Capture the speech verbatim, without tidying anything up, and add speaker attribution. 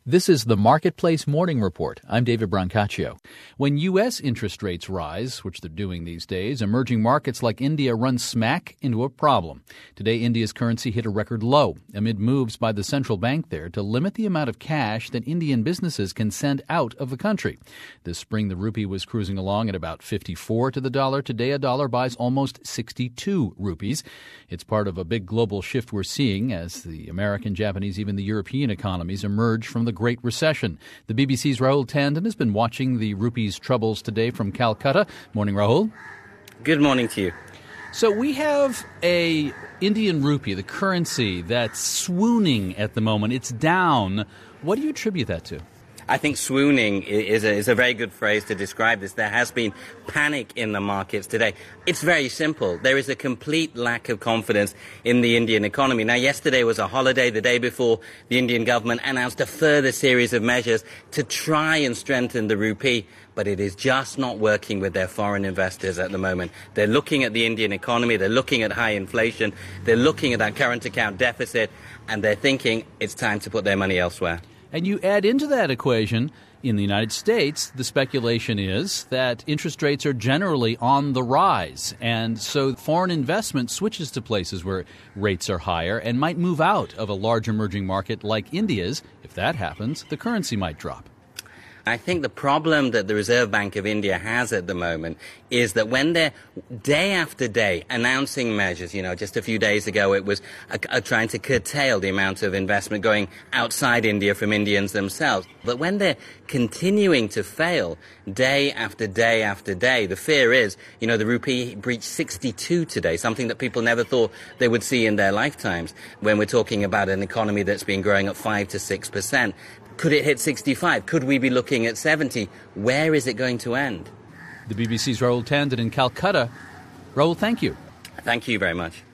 Speaker 1: This is the Marketplace Morning Report. I'm David Brancaccio. When U S interest rates rise, which they're doing these days, emerging markets like India run smack into a problem. Today, India's currency hit a record low amid moves by the central bank there to limit the amount of cash that Indian businesses can send out of the country. This spring, the rupee was cruising along at about fifty-four to the dollar. Today, a dollar buys almost sixty-two rupees. It's part of a big global shift we're seeing as the American, Japanese, even the European economies emerge from the Great Recession. The B B C's Rahul Tandon has been watching the rupee's troubles today from Calcutta. Morning, Rahul.
Speaker 2: Good morning to you.
Speaker 1: So we have a Indian rupee, the currency, that's swooning at the moment. It's down. What do you attribute that to?
Speaker 2: I think swooning is a, is a very good phrase to describe this. There has been panic in the markets today. It's very simple. There is a complete lack of confidence in the Indian economy. Now, yesterday was a holiday. The day before, the Indian government announced a further series of measures to try and strengthen the rupee. But it is just not working with their foreign investors at the moment. They're looking at the Indian economy. They're looking at high inflation. They're looking at that current account deficit. And they're thinking it's time to put their money elsewhere.
Speaker 1: And you add into that equation, in the United States, the speculation is that interest rates are generally on the rise. And so foreign investment switches to places where rates are higher and might move out of a large emerging market like India's. If that happens, the currency might drop.
Speaker 2: I think the problem that the Reserve Bank of India has at the moment is that when they're day after day announcing measures, you know, just a few days ago it was uh, uh, trying to curtail the amount of investment going outside India from Indians themselves. But when they're continuing to fail day after day after day, the fear is, you know, the rupee breached sixty-two today, something that people never thought they would see in their lifetimes when we're talking about an economy that's been growing at five to six percent. Could it hit sixty-five? Could we be looking at seventy? Where is it going to end?
Speaker 1: The B B C's Rahul Tandon in Calcutta. Rahul, thank you.
Speaker 2: Thank you very much.